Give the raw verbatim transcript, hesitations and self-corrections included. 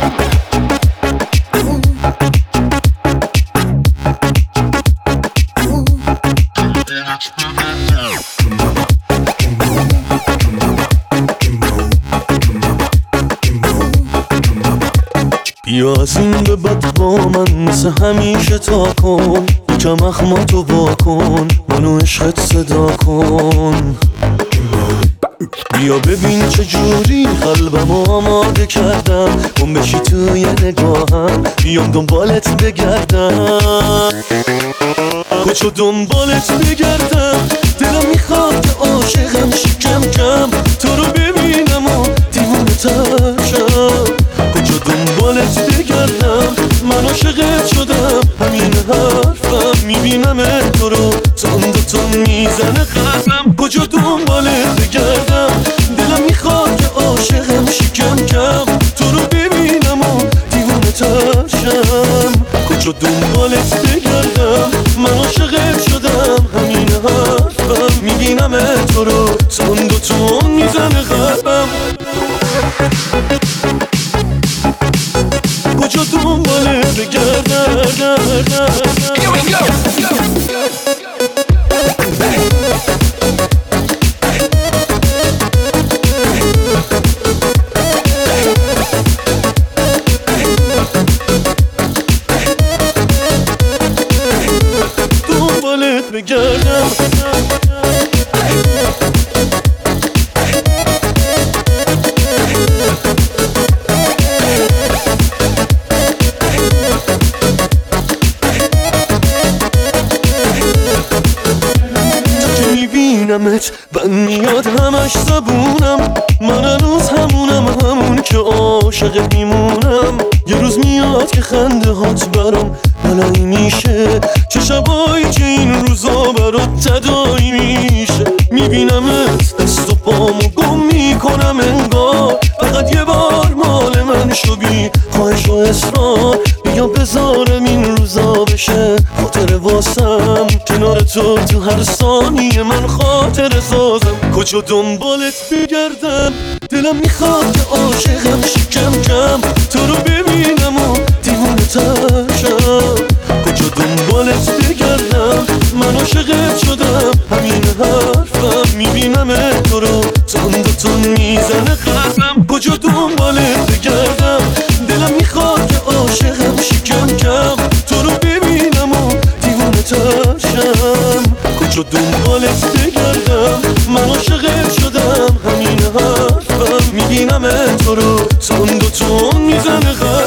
بیا از این به بعد با من مثل همیشه تا کن، یکم اخماتو واکن، منو عشقت صدا کن. بیا ببین چجوری قلبمو آماده کردم، گم بشی توی نگاهم، بیام دنبالت بگردم. کجا دنبالت بگردم، دلم میخواد که عاشقم شی کم کم، تو رو ببینم و دیوونه تر شم. کجا دنبالت بگردم، من عاشقت شدم، همین حرفم، میبینم تو رو تون دو تون میزنه قلبم. کجا دنبالت بگردم، دلم میخواد که عاشقم شی کم کم، تو رو ببینم و دیوونه تر شم. کجا دنبالت بگردم، من عاشقت شدم، همین حرفم، میبینم تو رو تون دو تون میزنه قلبم. کجا دنبالت بگردم. Here we go. دنبالت بگردم. میبینمت بند میاد همش زبونم، من هنوز همونم، همون که عاشق میمونم. یه روز میاد که خنده هات برام بلایی میشه، چه شبایی که این روزا برات تدایی میشه. میبینمت دست و پامو گم میکنم انگار، فقط یه بار مال من شو بی خواهش و اصرار. بیا بذارم این روزا بشه خاطر واسم، کنار تو تو هر ثانیه من خاطر سازم. کجا دنبالت بگردم، دلم میخواد که عاشقم شی کم کم، تو رو ببینم و دیوونه تر شم. کجا دنبالت بگردم، من عاشقت شدم، همین حرفم، میبینم تو رو تون دو تون میزنه قلبم. کجا دنبالت بگردم، دلم میخواد که عاشقم شی کم کم، تو رو ببینم و دیوونه تر شم. کجا دنبالت بگردم، من عاشقت شدم، همین حرفم، میبینم تو رو تون دو تون میزنه قلبم.